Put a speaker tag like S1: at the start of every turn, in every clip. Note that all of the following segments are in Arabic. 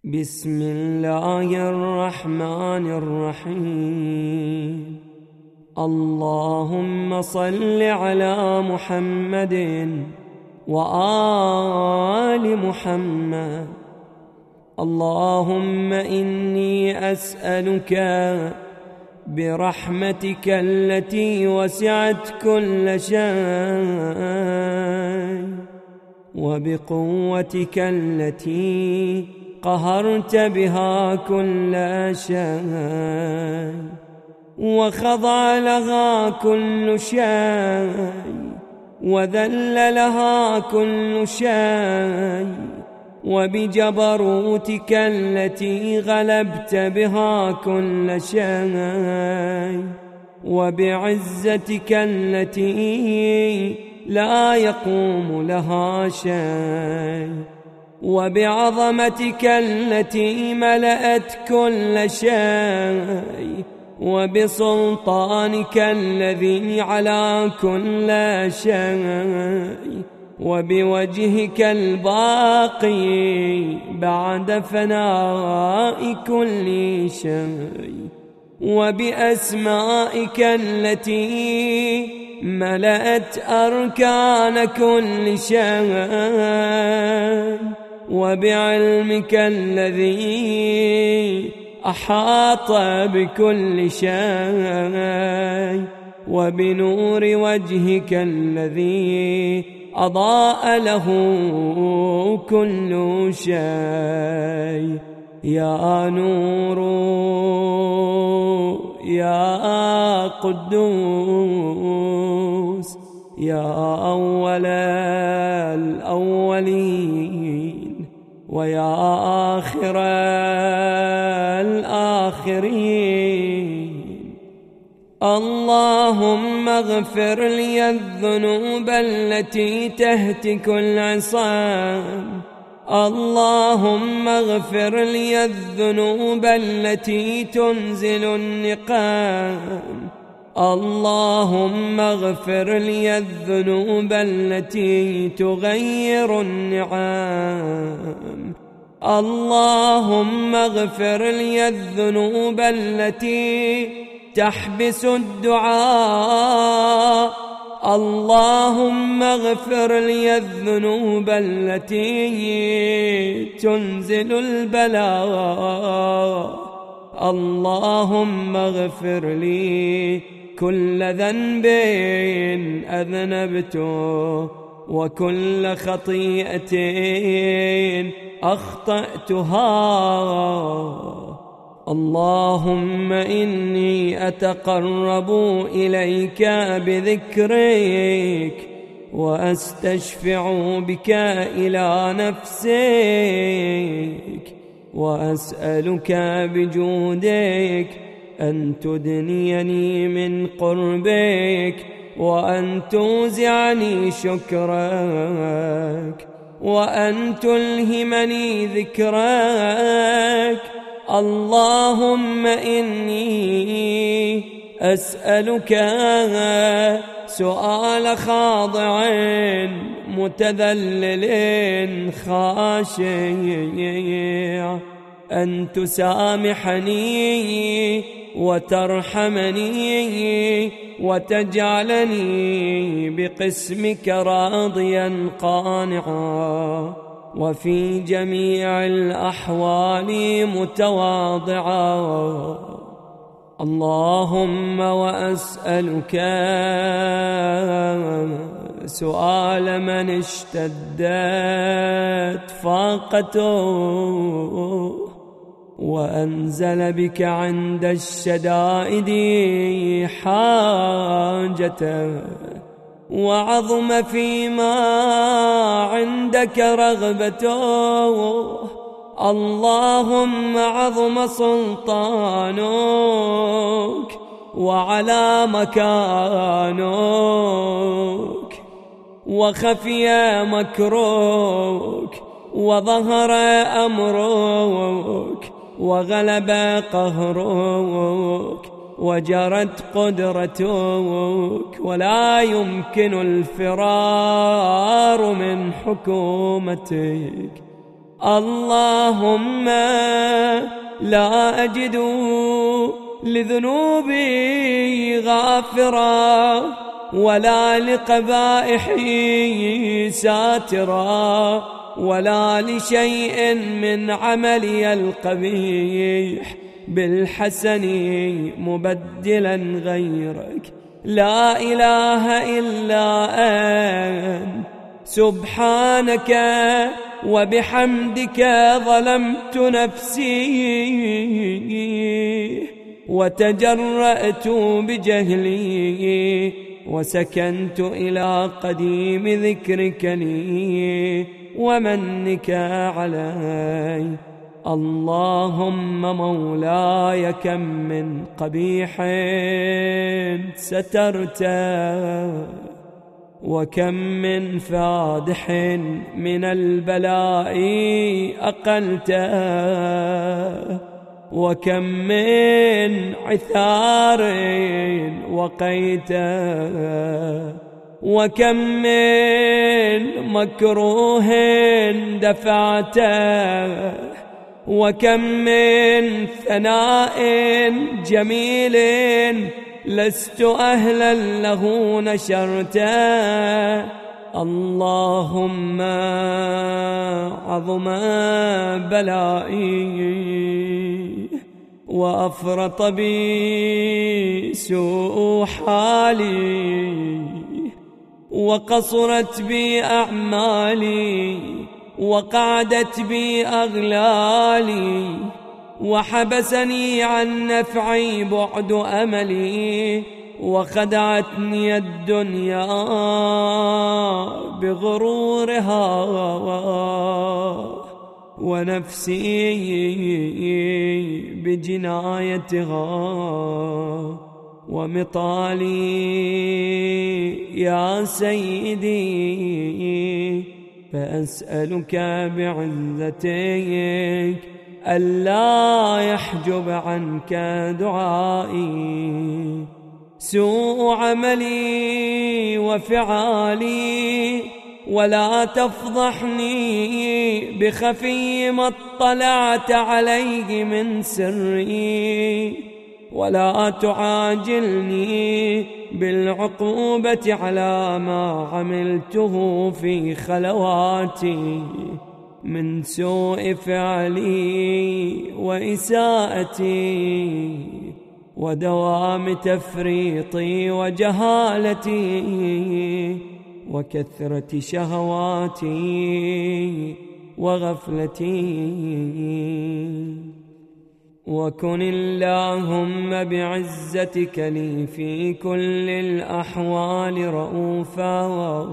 S1: بسم الله الرحمن الرحيم. اللهم صل على محمد وآل محمد. اللهم إني أسألك برحمتك التي وسعت كل شيء وبقوتك التي قهرت بها كل شيء وخضع لها كل شيء وذل لها كل شيء، وبجبروتك التي غلبت بها كل شيء وبعزتك التي لا يقوم لها شيء وبعظمتك التي ملأت كل شيء وبسلطانك الذي على كل شيء وبوجهك الباقي بعد فناء كل شيء وبأسمائك التي ملأت أركان كل شيء وبعلمك الذي أحاط بكل شيء وبنور وجهك الذي أضاء له كل شيء. يا نور يا قدوس يا أول الأولين ويا آخر الآخرين. اللهم اغفر لي الذنوب التي تهتك العصام. اللهم اغفر لي الذنوب التي تنزل النقام. اللهم اغفر لي الذنوب التي تغير النعم. اللهم اغفر لي الذنوب التي تحبس الدعاء. اللهم اغفر لي الذنوب التي تنزل البلاء. اللهم اغفر لي كل ذنب أذنبته وكل خطيئة أخطأتها. اللهم إني أتقرب إليك بذكرك وأستشفع بك إلى نفسك وأسألك بجودك أن تدنيني من قربك وأن توزعني شكرك وأن تلهمني ذكرك. اللهم إني أسألك سؤال خاضع متذلل خاشع أن تسامحني وترحمني وتجعلني بقسمك راضيا قانعا وفي جميع الأحوال متواضعا. اللهم وأسألك سؤال من اشتدت فاقته وأنزل بك عند الشدائد حاجته وعظم فيما عندك رغبته. اللهم عظم سلطانك وعلى مكانك وخفي مكرك وظهر أمرك وغلب قهرك وجرت قدرتك ولا يمكن الفرار من حكومتك. اللهم لا أجد لذنوبي غافرا ولا لقبائحي ساترا ولا لشيء من عملي القبيح بالحسن مبدلا غيرك. لا إله إلا أنت سبحانك وبحمدك ظلمت نفسي وتجرأت بجهلي وسكنت إلى قديم ذكرك لي ومنك علي. اللهم مولاي كم من قبيح سترته وكم من فادح من البلاء أقلته وكم من عثار وقيته وكم من مكروه دفعته وكم من ثناء جميل لست أهلا له نشرته. اللهم عظم بلائي وأفرط بي سوء حالي وقصرت بي أعمالي وقعدت بي أغلالي وحبسني عن نفعي بعد أملي وخدعتني الدنيا بغرورها ونفسي بجنايتها ومطالي يا سيدي فأسألك بعزتك ألا يحجب عنك دعائي سوء عملي وفعالي ولا تفضحني بخفي ما اطلعت عليه من سري ولا تعاجلني بالعقوبة على ما عملته في خلواتي من سوء فعلي وإساءتي ودوام تفريطي وجهالتي وكثرة شهواتي وغفلتي. وكن اللهم بعزتك لي في كل الأحوال رؤوفا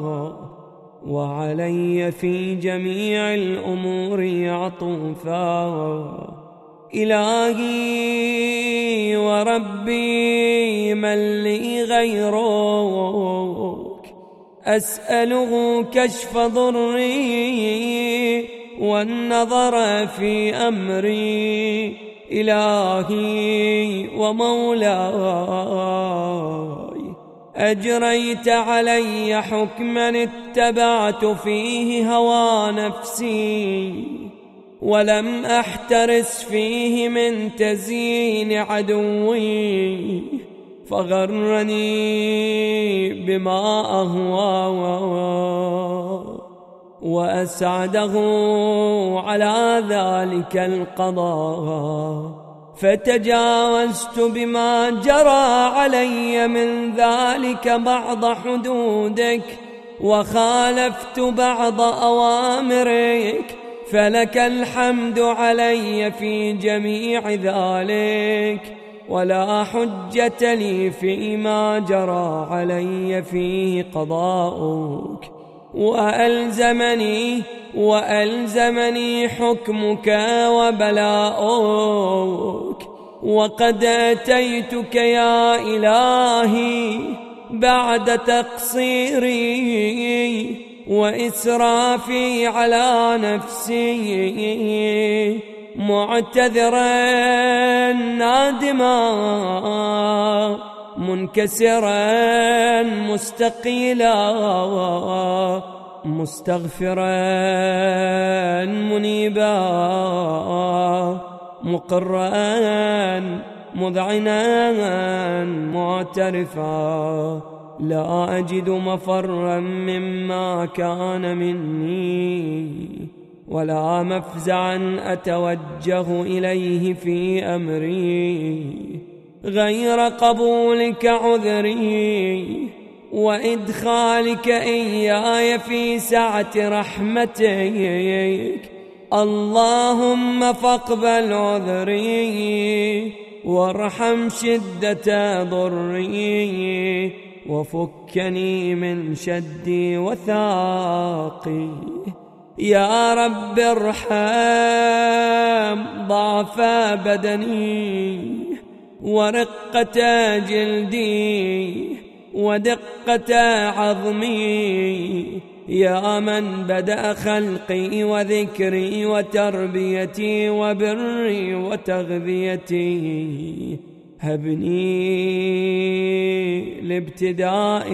S1: وعلي في جميع الأمور عطوفا. إلهي وربي من لي غيرك أسأله كشف ضري والنظر في أمري. إلهي ومولاي أجريت علي حكما اتبعت فيه هوى نفسي ولم أحترس فيه من تزيين عدوي فغرني بما أهوى وأسعده على ذلك القضاء فتجاوزت بما جرى علي من ذلك بعض حدودك وخالفت بعض أوامرك فلك الحمد علي في جميع ذلك ولا حجة لي فيما جرى علي فيه قضاؤك وألزمني حكمك وبلاؤك. وقد أتيتك يا إلهي بعد تقصيري وإسرافي على نفسي معتذرا نادما منكسرا مستقيلا مستغفرا منيبا مقرا مذعنا معترفا لا أجد مفرا مما كان مني ولا مفزعا أتوجه إليه في أمري غير قبولك عذري وإدخالك إياي في سعة رحمتك. اللهم فاقبل عذري وارحم شدة ضري وفكني من شدي وثاقي. يا رب ارحم ضعف بدني ورقة جلدي ودقة عظمي يا من بدأ خلقي وذكري وتربيتي وبري وتغذيتي. هبني لابتداء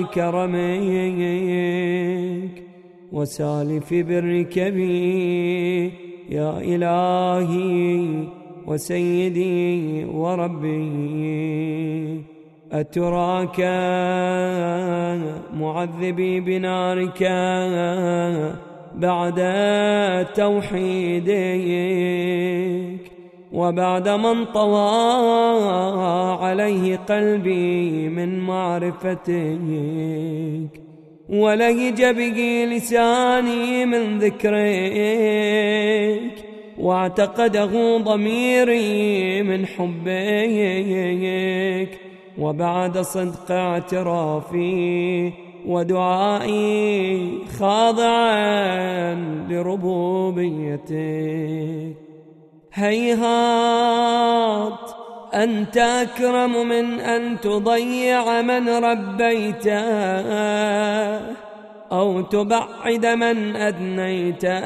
S1: كرمك وسالف برك بي يا إلهي وسيدي وربي. أتراك معذبي بنارك بعد توحيدك وبعد من طوى عليه قلبي من معرفتك ولهج به لساني من ذكرك واعتقده ضميري من حبك وبعد صدق اعترافي ودعائي خاضعا لربوبيتك. هيهات أنت أكرم من أن تضيع من ربيته أو تبعد من أدنيته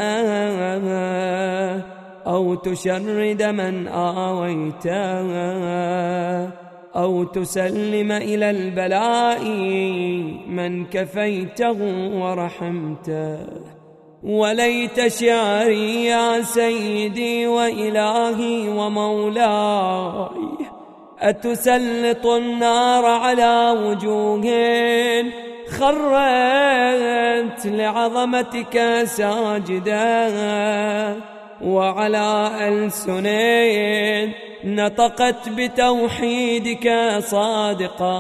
S1: أو تشرد من آويته أو تسلم إلى البلاء من كفيته ورحمته. وليت شعري يا سيدي وإلهي ومولاي أتسلط النار على وجوه خرت لعظمتك ساجدا وعلى ألسن نطقت بتوحيدك صادقا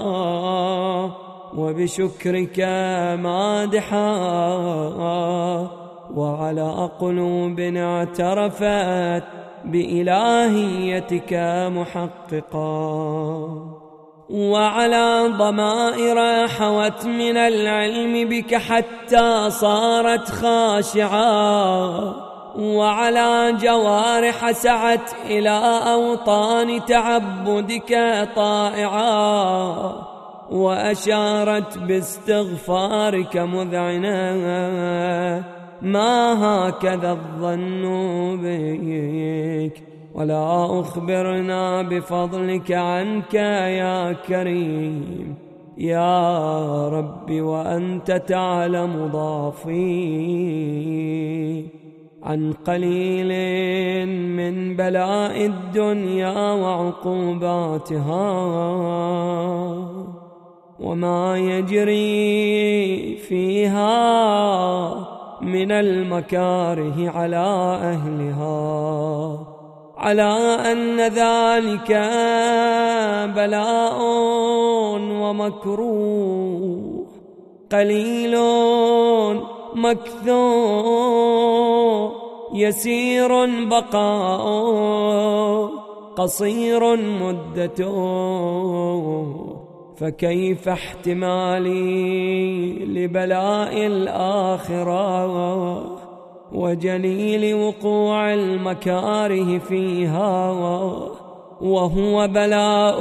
S1: وبشكرك مادحا وعلى قلوب اعترفت بإلهيتك محققا وعلى ضمائر حوت من العلم بك حتى صارت خاشعا وعلى جوارح سعت إلى أوطان تعبدك طائعا وأشارت باستغفارك مذعنا ما هكذا الظن بك ولا أخبرنا بفضلك عنك يا كريم يا ربي وأنت تعلم ضعفي عن قليل من بلاء الدنيا وعقوباتها وما يجري فيها من المكاره على أهلها على أن ذلك بلاء ومكروه قليل مكثور يسير بقاء قصير مدته فكيف احتمالي لبلاء الآخرة وجليل وقوع المكاره فيها وهو بلاء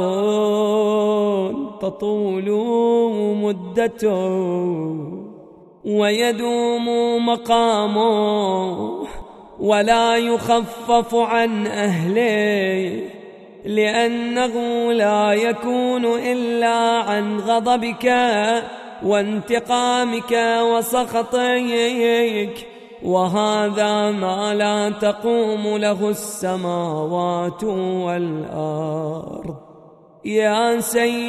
S1: تطول مدته ويدوم مقامه ولا يخفف عن أهله لأنه لا يكون إلا عن غضبك وانتقامك وسخطك، وهذا ما لا تقوم له السماوات والأرض. يا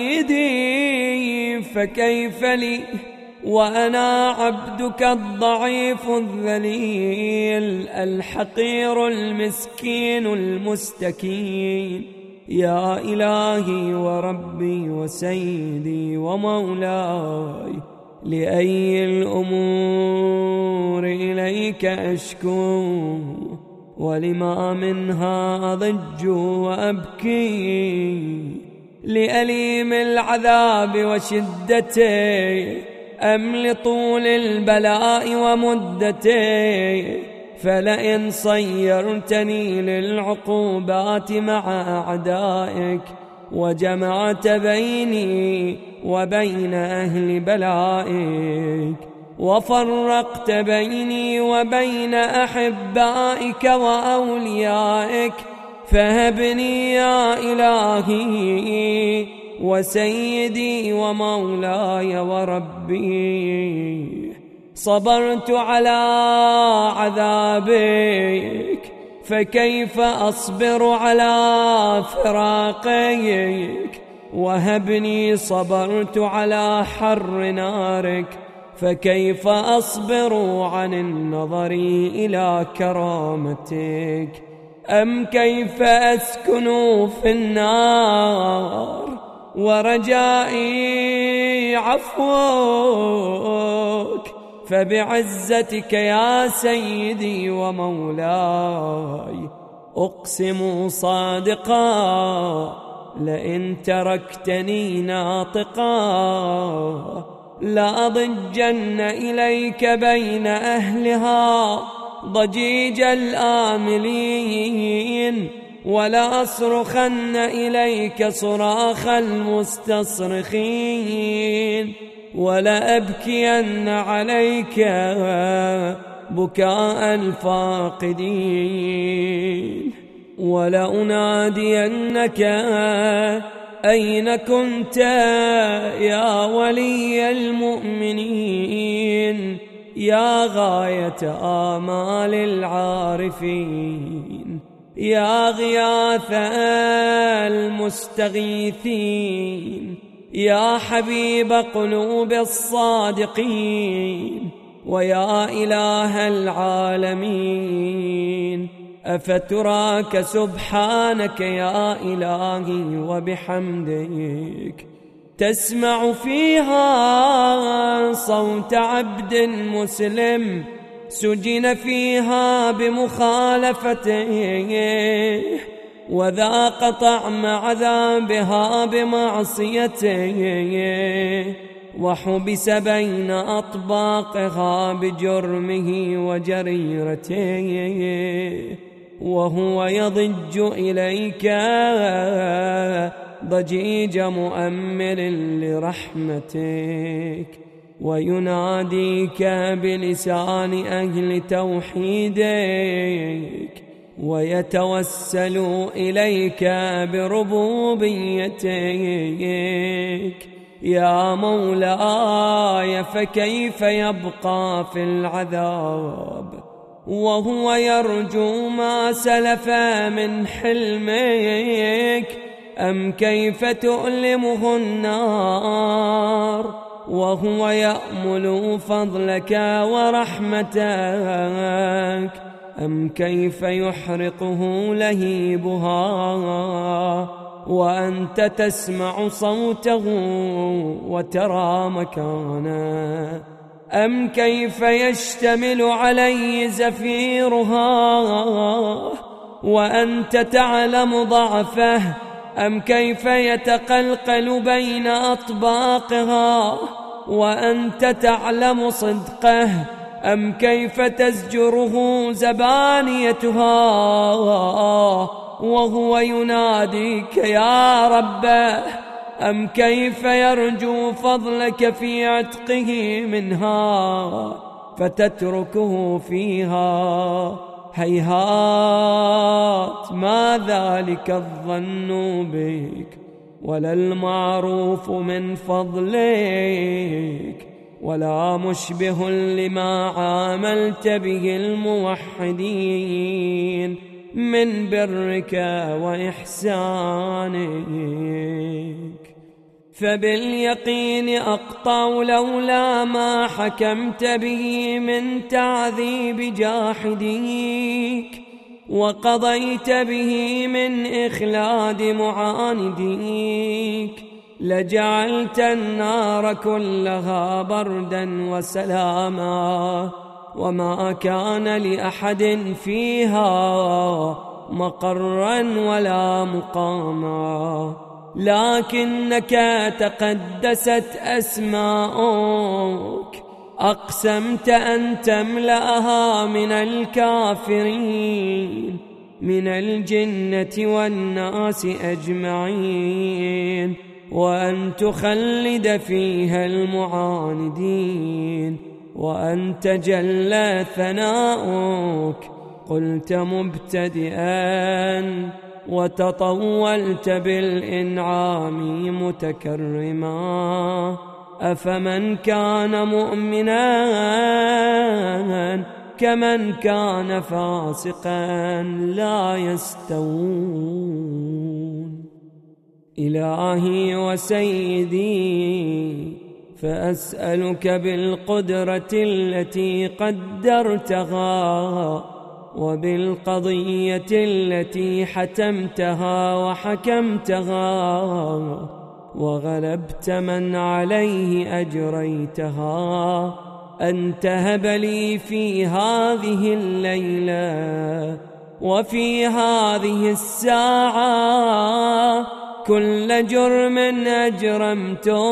S1: سيدي فكيف لي وأنا عبدك الضعيف الذليل الحقير المسكين المستكين؟ يا إلهي وربي وسيدي ومولاي، لأي الأمور إليك أشكو، ولما منها أضج وأبكي؟ لأليم العذاب وشدته أم لطول البلاء ومدته؟ فلئن صيرتني للعقوبات مع أعدائك، وجمعت بيني وبين أهل بلائك، وفرقت بيني وبين أحبائك وأوليائك، فهبني يا إلهي وسيدي ومولاي وربي. صبرت على عذابك، فكيف أصبر على فراقك؟ وهبني صبرت على حر نارك، فكيف أصبر عن النظر إلى كرامتك؟ أم كيف أسكن في النار ورجائي عفوك؟ فبعزتك يا سيدي ومولاي أقسم صادقا، لئن تركتني ناطقا لأضجن إليك بين أهلها ضجيج الآملين، ولأصرخن إليك صراخ المستصرخين، ولأبكين عليك بكاء الفاقدين، ولأنادينك أين كنت يا ولي المؤمنين، يا غاية آمال العارفين، يا غياث المستغيثين، يا حبيب قلوب الصادقين، ويا إله العالمين. أفتراك سبحانك يا إلهي وبحمدك تسمع فيها صوت عبد مسلم سجن فيها بمخالفته، وذاق طعم عذابها بمعصيته، وحبس بين أطباقها بجرمه وجريرته، وهو يضج إليك ضجيج مؤمل لرحمتك، ويناديك بلسان أهل توحيدك، ويتوسل إليك بربوبيتك. يا مولاي فكيف يبقى في العذاب وهو يرجو ما سلف من حلمك؟ أم كيف تؤلمه النار وهو يأمل فضلك ورحمتك؟ أم كيف يحرقه لهيبها وأنت تسمع صوته وترى مكانه؟ أم كيف يشتمل عليه زفيرها وأنت تعلم ضعفه؟ أم كيف يتقلقل بين أطباقها وأنت تعلم صدقه؟ أم كيف تزجره زبانيتها وهو يناديك يا ربه؟ أم كيف يرجو فضلك في عتقه منها فتتركه فيها؟ هيهات ما ذلك الظن بك، ولا المعروف من فضلك، ولا مشبه لما عاملت به الموحدين من برك وإحسانك. فباليقين أقطع لولا ما حكمت به من تعذيب جاحديك، وقضيت به من إخلاد معانديك، لجعلت النار كلها بردا وسلاما، وما كان لأحد فيها مقرا ولا مقاما. لكنك تقدست أسماؤك، أقسمت أن تملأها من الكافرين من الجنة والناس أجمعين، وأن تخلد فيها المعاندين، وأن تجلى ثناؤك. قلت مبتدئا وتطولت بالإنعام متكرما، أفمن كان مؤمنا كمن كان فاسقا لا يستوون. إلهي وسيدي، فأسألك بالقدرة التي قدرتها، وبالقضية التي حتمتها وحكمتها، وغلبت من عليه أجريتها، أن تهب لي في هذه الليلة وفي هذه الساعة كل جرم أجرمته،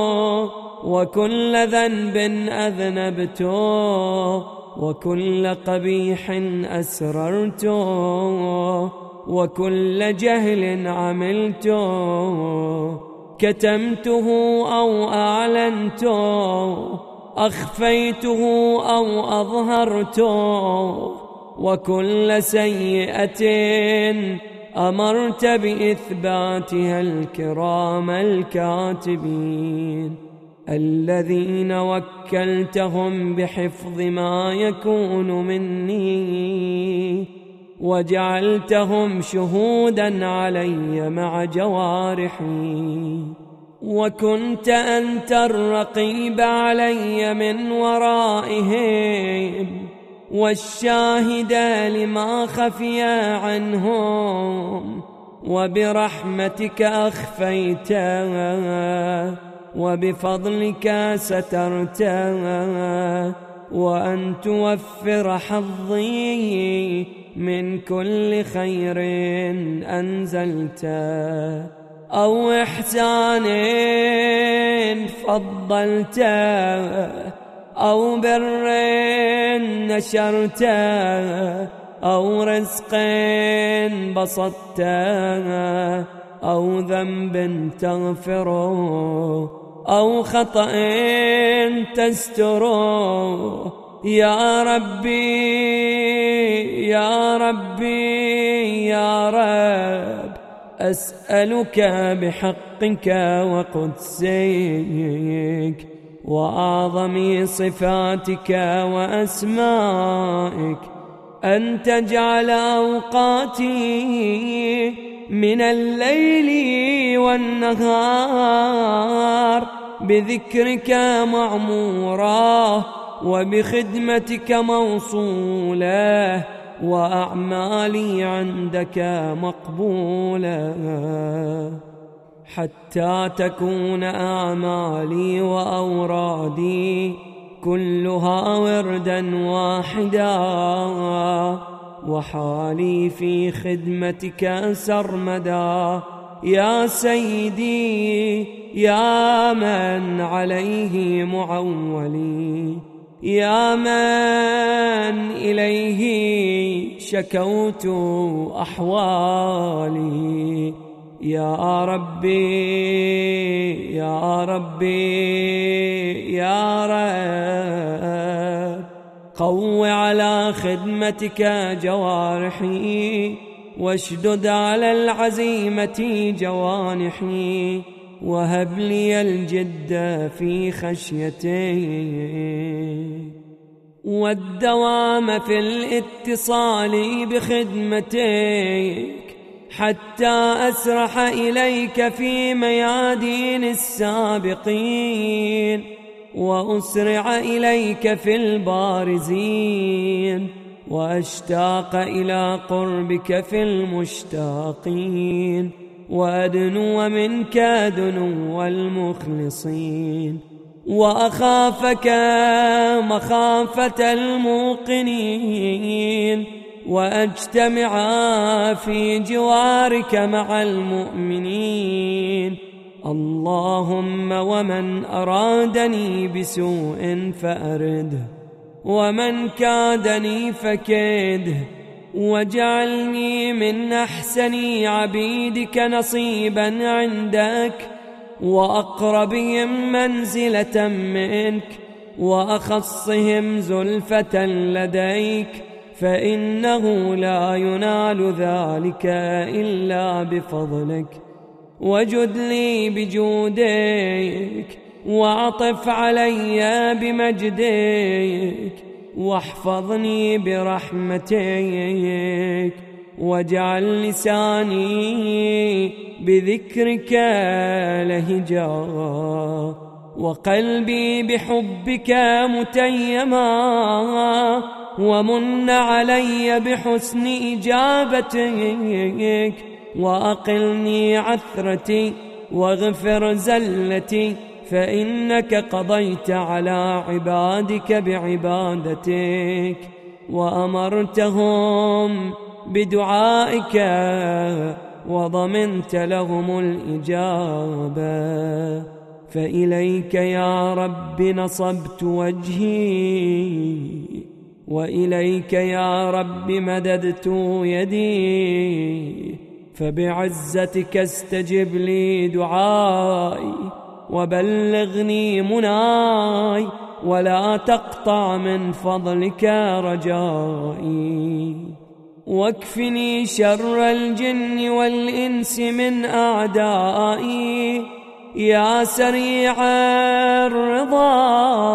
S1: وكل ذنب أذنبته، وكل قبيح أسررته، وكل جهل عملته، كتمته أو أعلنته، أخفيته أو أظهرته، وكل سيئة أمرت بإثباتها الكرام الكاتبين الذين وكلتهم بحفظ ما يكون مني، وجعلتهم شهودا علي مع جوارحي، وكنت أنت الرقيب علي من ورائهم، والشاهد لما خفي عنهم، وبرحمتك أخفيته، وبفضلك سترته، وأن توفر حظي من كل خير أنزلته، أو إحسان فضلته، أو بر نشرته، أو رزق بسطته، أو ذنب تغفره، أو خطأ تستره. يا ربي يا ربي يا رب، أسألك بحقك وقدسك وأعظم صفاتك وأسمائك أن تجعل أوقاتي من الليل والنهار بذكرك معمورة، وبخدمتك موصولة، وأعمالي عندك مقبولة، حتى تكون أعمالي وأورادي كلها وردا واحدا، وحالي في خدمتك سرمدا. يا سيدي يا من عليه معولي، يا من إليه شكوت أحوالي، يا ربي يا ربي يا رب، قو على خدمتك جوارحي، واشدد على العزيمة جوانحي وهب لي الجد في خشيتك والدوام في الاتصال بخدمتك حتى أسرح إليك في ميادين السابقين وأسرع إليك في البارزين وأشتاق إلى قربك في المشتاقين وأدنو منك دنو المخلصين وأخافك مخافة الموقنين وأجتمع في جوارك مع المؤمنين. اللهم ومن أرادني بسوء فأرده ومن كادني فكيده واجعلني من أحسن عبيدك نصيبا عندك وأقربهم منزلة منك وأخصهم زلفة لديك فإنه لا ينال ذلك إلا بفضلك. وجد لي بجودك وعطف علي بمجدك واحفظني برحمتك واجعل لساني بذكرك لهجا وقلبي بحبك متيما ومن علي بحسن إجابتك وأقلني عثرتي واغفر زلتي فإنك قضيت على عبادك بعبادتك وأمرتهم بدعائك وضمنت لهم الإجابة. فإليك يا رب نصبت وجهي وإليك يا رب مددت يدي فبعزتك استجب لي دعائي وبلغني مناي ولا تقطع من فضلك رجائي. واكفني شر الجن والإنس من أعدائي يا سريع الرضا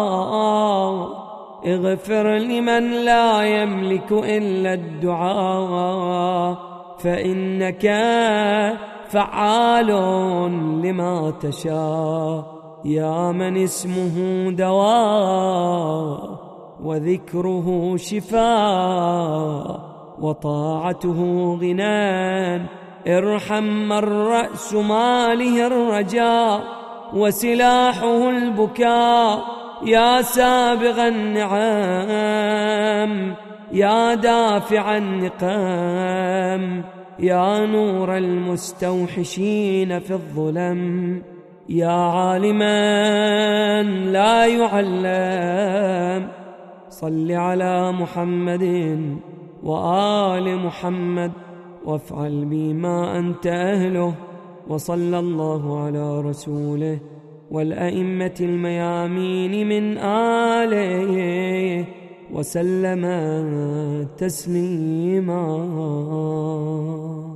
S1: اغفر لمن لا يملك إلا الدعاء فإنك فعال لما تشاء يا من اسمه دواء وذكره شفاء وطاعته غنى. ارحم من رأس ماله الرجاء وسلاحه البكاء يا سابغ النعم يا دافع النقام يا نور المستوحشين في الظلم يا عالما لا يعلم. صل على محمد وآل محمد وافعل بي ما أنت أهله. وصلى الله على رسوله والأئمة الميامين من آله وسلم تسليما.